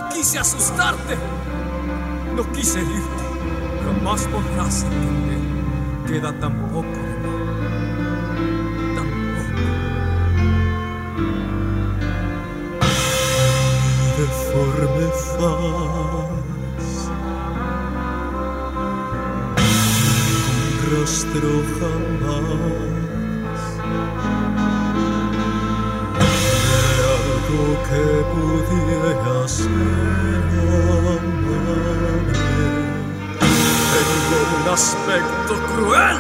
quise asustarte, no quise herirte. Jamás podrás entender. Queda tan poco de mí, tan poco. Mi deforme faz, un rostro jamás de algo que pudiera ser amable. Tengo un aspecto cruel.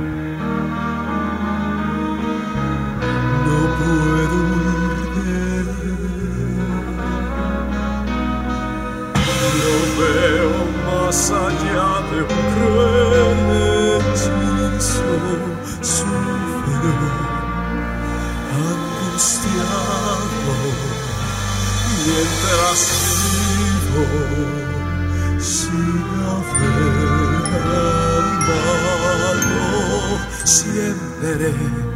No puedo huir de él. No veo más allá de un cruel hechizo. Sufro, angustiado, mientras vivo sin haber amado, siempre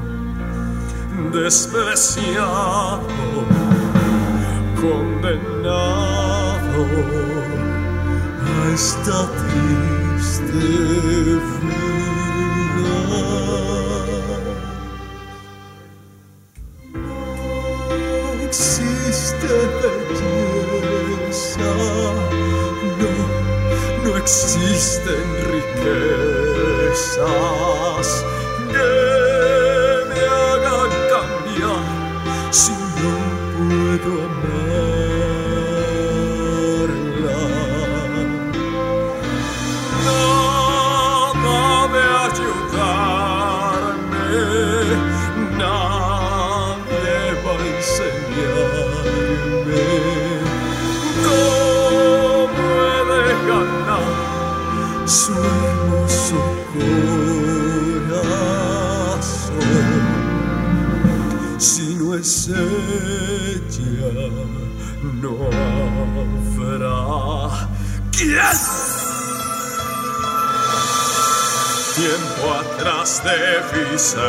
despreciado, condenado a esta triste vida. No existe belleza, no existen riquezas que me hagan cambiar si no puedo amarla. Nada de ayudarme, nadie va a enseñarme cómo he de ganar su hermoso corazón. Si no es ella, no habrá quien. Tiempo atrás debí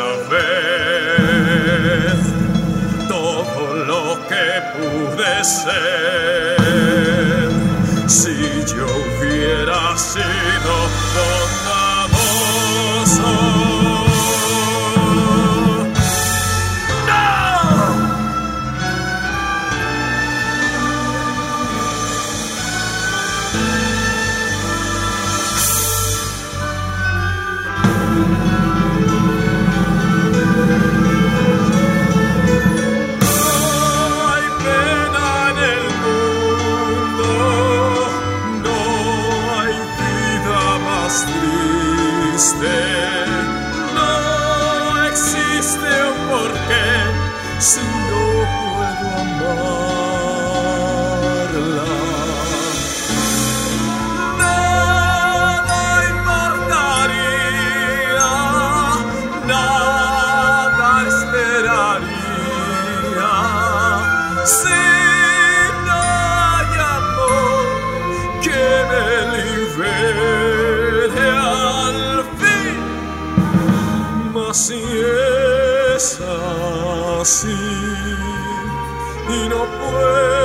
saber todo lo que pude ser si yo hubiera sido bondadoso. No existe un porqué si no puedo amarla. Nada importaría, nada esperaría si no hay amor que me libere al fin. Mas si es así y no puedo